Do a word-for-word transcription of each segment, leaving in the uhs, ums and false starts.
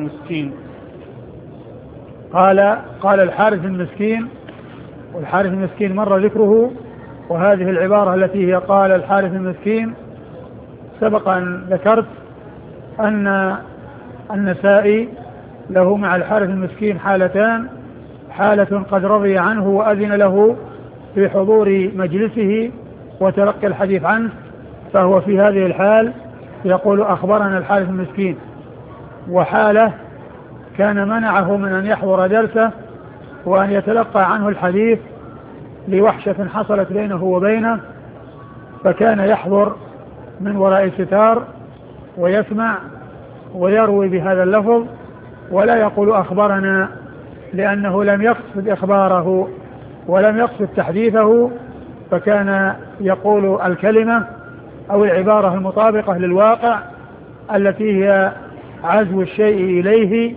المسكين. قال قال الحارث المسكين، والحارث المسكين مر ذكره، وهذه العبارة التي هي قال الحارث المسكين سبق أن ذكرت أن النسائي له مع الحارث المسكين حالتان: حالة قد رضي عنه وأذن له في حضور مجلسه وتلقي الحديث عنه، فهو في هذه الحال يقول أخبرنا الحارث المسكين، وحالة كان منعه من أن يحضر درسه وأن يتلقى عنه الحديث لوحشة حصلت بينه وبينه، فكان يحضر من وراء ستار ويسمع ويروي بهذا اللفظ ولا يقول أخبرنا، لأنه لم يقصد إخباره ولم يقصد تحديثه، فكان يقول الكلمة أو العبارة المطابقة للواقع التي هي عزو الشيء إليه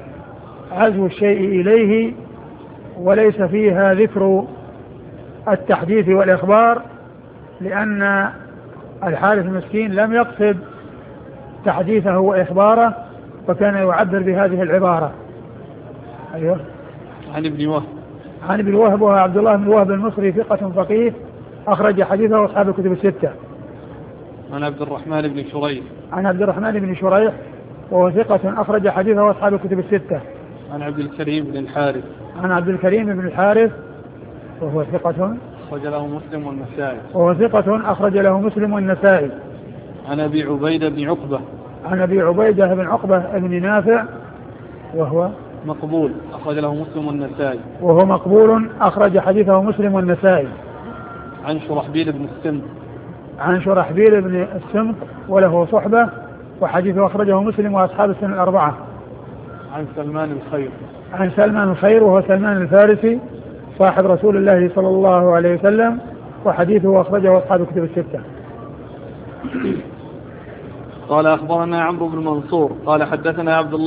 عزو الشيء إليه وليس فيها ذكر التحديث والإخبار، لأن الحارث المسكين لم يقصد تحديثه وإخباره، فكان يعبر بهذه العبارة. أيوه. عن ابن وهب عن ابن وهب وهو عبد الله بن وهب المصري ثقة فقيه أخرج حديثه أصحاب الكتب الستة. عن عبد الرحمن بن شريح عن عبد الرحمن بن شريح وهو ثقة أخرج حديثه أصحاب الكتب الستة. عن عبد الكريم بن الحارث عن عبد الكريم بن الحارث وهو ثقة أخرج له مسلم والنسائي وهو ثقة أخرج له مسلم والنسائي. عن أبي عبيدة بن عقبة عن أبي عبيدة بن عقبة بن نافع وهو مقبول أخرج له مسلم والنسائي وهو مقبول أخرج حديثه مسلم والنسائي. عن شرحبيل بن السمت عن شرحبيل بن السمت وله صحبة وحديثه أخرجه مسلم وأصحاب السنة الأربعة. عن سلمان الخير عن سلمان الخير وهو سلمان الفارسي صاحب رسول الله صلى الله عليه وسلم وحديثه أخرجه أصحاب الكتب الستة. قال أخبرنا عمرو بن منصور قال حدثنا عبد الله